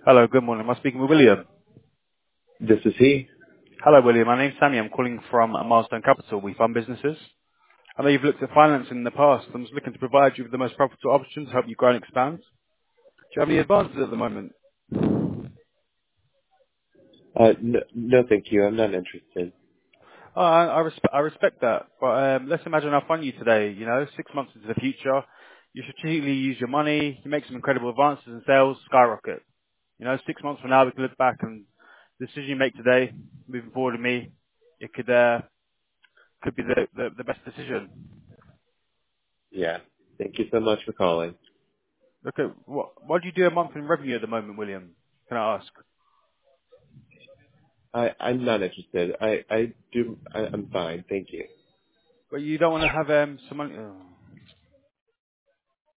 Hello, good morning. Am I speaking with William? This is he. Hello, William. My name's Sammy. I'm calling from Milestone Capital. We fund businesses. I know you've looked at financing in the past. I'm just looking to provide you with the most profitable options to help you grow and expand. Do you have any advances at the moment? No, thank you. I'm not interested. I respect that. But let's imagine I fund you today, 6 months into the future. You strategically use your money. You make some incredible advances in sales, skyrocket. 6 months from now, we can look back and the decision you make today, moving forward with me, it could be the best decision. Yeah. Thank you so much for calling. Okay. What do you do a month in revenue at the moment, William? Can I ask? I'm not interested. I'm fine. Thank you. But you don't want to have some money. Oh.